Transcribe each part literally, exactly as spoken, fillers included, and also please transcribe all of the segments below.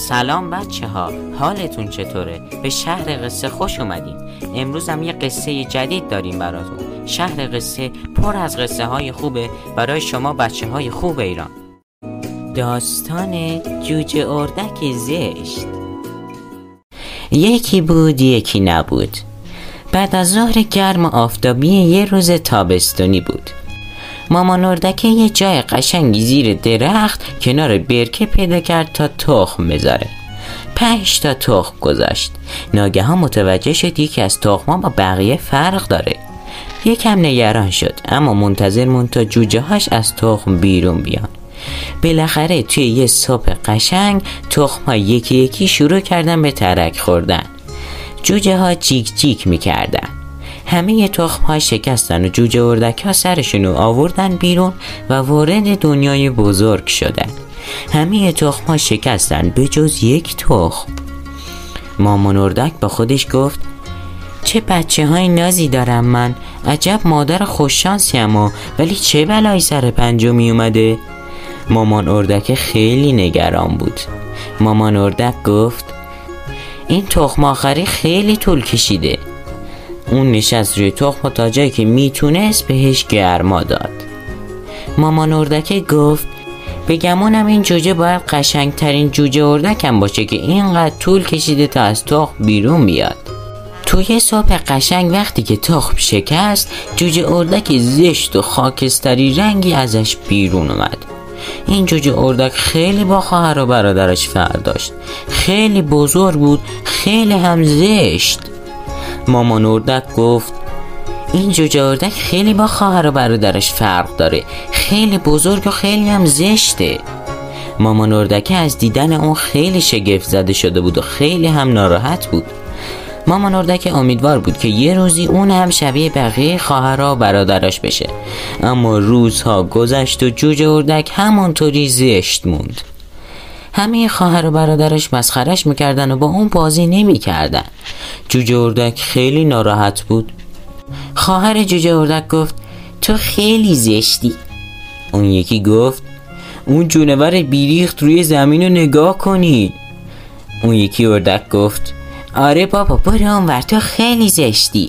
سلام بچه ها، حالتون چطوره؟ به شهر قصه خوش اومدین. امروز هم یه قصه جدید داریم براتون. شهر قصه پر از قصه های خوبه برای شما بچه های خوب ایران. داستان جوجه اردک زشت. یکی بود یکی نبود. بعد از ظهر گرم و آفتابی یه روز تابستونی بود. مامان اردک یه جای قشنگی زیر درخت کنار برکه پیدا کرد تا تخم بذاره. پنج تا تخم گذاشت. ناگهان متوجه شد یکی از تخم‌ها با بقیه فرق داره. یکم نگران شد اما منتظر موند تا جوجه هاش از تخم بیرون بیان. بالاخره توی یه صبح قشنگ تخم‌ها یکی یکی شروع کردن به ترک خوردن. جوجه ها جیک جیک میکردن. همه تخم ها شکستن و جوجه اردک ها سرشونو آوردن بیرون و وارد دنیای بزرگ شدن. همه تخم ها شکستن به جز یک تخم. مامان اردک با خودش گفت چه بچه های نازی دارم من، عجب مادر خوششانسیم و ولی چه بلایی سر پنجمی اومده؟ مامان اردک خیلی نگران بود. مامان اردک گفت این تخم آخری خیلی طول کشیده. اون نشست روی تخم تا جایی که میتونست بهش گرما داد. مامان اردک گفت بگمونم این جوجه باید قشنگ ترین جوجه اردکم باشه که اینقدر طول کشیده تا از تخم بیرون بیاد. توی صبح قشنگ وقتی که تخم شکست، جوجه اردک زشت و خاکستری رنگی ازش بیرون اومد. این جوجه اردک خیلی با خواهر و برادرش فرق داشت. خیلی بزرگ بود، خیلی هم زشت. مامان اردک گفت این جوجه اردک خیلی با خواهر و برادرش فرق داره، خیلی بزرگ و خیلی هم زشته. مامان اردک از دیدن اون خیلی شگفت زده شده بود و خیلی هم ناراحت بود. مامان اردک امیدوار بود که یه روزی اون هم شبیه بقیه خواهرها و برادرش بشه، اما روزها گذشت و جوجه اردک همونطوری زشت موند. همه خواهر و برادرش مسخرش میکردن و با اون بازی نمیکردن. جوجه اردک خیلی ناراحت بود. خواهر جوجه اردک گفت تو خیلی زشتی. اون یکی گفت اون جونور بیریخت روی زمین رو نگاه کنی. اون یکی اردک گفت آره بابا برو اونور، تو خیلی زشتی.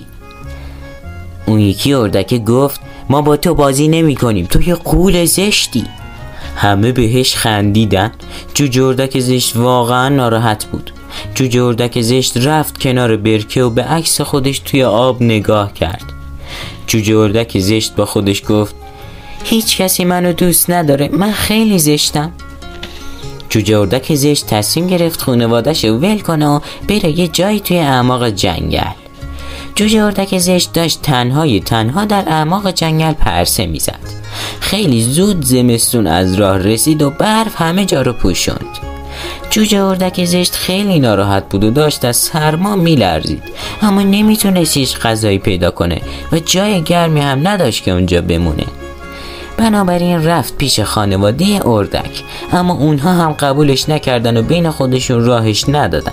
اون یکی اردک گفت ما با تو بازی نمی کنیم، تو یه غول زشتی. همه بهش خندیدن. جوجه اردک زشت واقعا ناراحت بود. جوجه اردک زشت رفت کنار برکه و به عکس خودش توی آب نگاه کرد. جوجه اردک زشت با خودش گفت هیچ کسی منو دوست نداره، من خیلی زشتم. جوجه اردک زشت تصمیم گرفت خانواده‌ش رو ول کنه و بره یه جایی توی اعماق جنگل. جوجه اردک زشت داشت تنهای تنها در اعماق جنگل پرسه میزد. خیلی زود زمستون از راه رسید و برف همه جا رو پوشوند. جوجه اردک زشت خیلی ناراحت بود و داشت از سرما میلرزید، اما نمیتونست هیچ غذایی پیدا کنه و جای گرمی هم نداشت که اونجا بمونه. بنابراین رفت پیش خانواده اردک، اما اونها هم قبولش نکردن و بین خودشون راهش ندادن.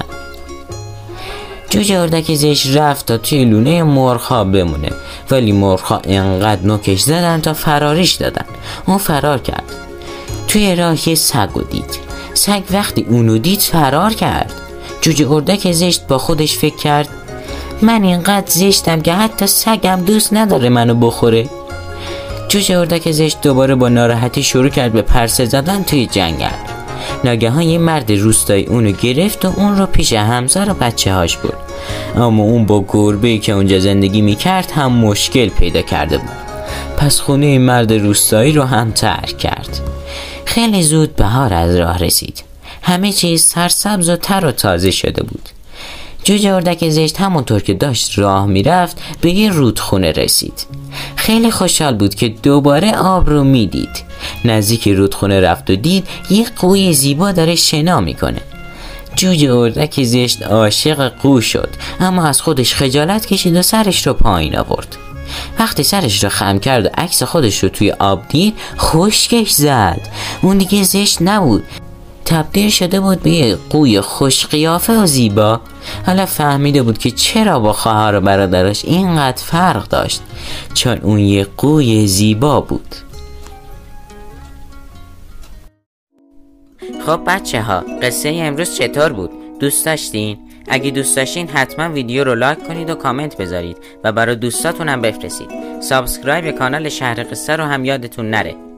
جوجه اردک زشت رفت تا توی لونه مرغ‌ها بمونه، ولی مرغ‌ها انقدر نوکش زدن تا فراریش دادن. اون فرار کرد. توی راه یه سگو دید. سگ وقتی اونو دید فرار کرد. جوجه اردک زشت با خودش فکر کرد من اینقدر زشتم که حتی سگم دوست نداره منو بخوره. جوجه اردک زشت دوباره با ناراحتی شروع کرد به پرسه زدن توی جنگل. ناگهان یه مرد روستایی اونو گرفت و اون رو پیش همسر و بچه هاش برد، اما اون با گربه‌ای که اونجا زندگی میکرد هم مشکل پیدا کرده بود. پس خونه مرد روستایی رو هم ترک کرد. خیلی زود بهار از راه رسید. همه چیز سرسبز و تر و تازه شده بود. جوجه اردک زشت همونطور که داشت راه میرفت به یه رودخونه رسید. خیلی خوشحال بود که دوباره آب رو میدید. نزدیک رودخونه رفت و دید یه قوی زیبا داره شنا میکنه. جوجه اردک زشت عاشق قو شد، اما از خودش خجالت کشید و سرش رو پایین آورد. وقتی سرش رو خم کرد و عکس خودش رو توی آب دید خشکش زد. اون دیگه زشت نبود، تبدیل شده بود به یه قوی خوش قیافه و زیبا. حالا فهمیده بود که چرا با خواهر و برادرش اینقدر فرق داشت، چون اون یه قوی زیبا بود. خب بچه ها، قصه امروز چطور بود؟ دوست داشتین؟ اگه دوست داشتین حتما ویدیو رو لایک کنید و کامنت بذارید و برای دوستاتون هم بفرستید. سابسکرایب کانال شهر قصه رو هم یادتون نره.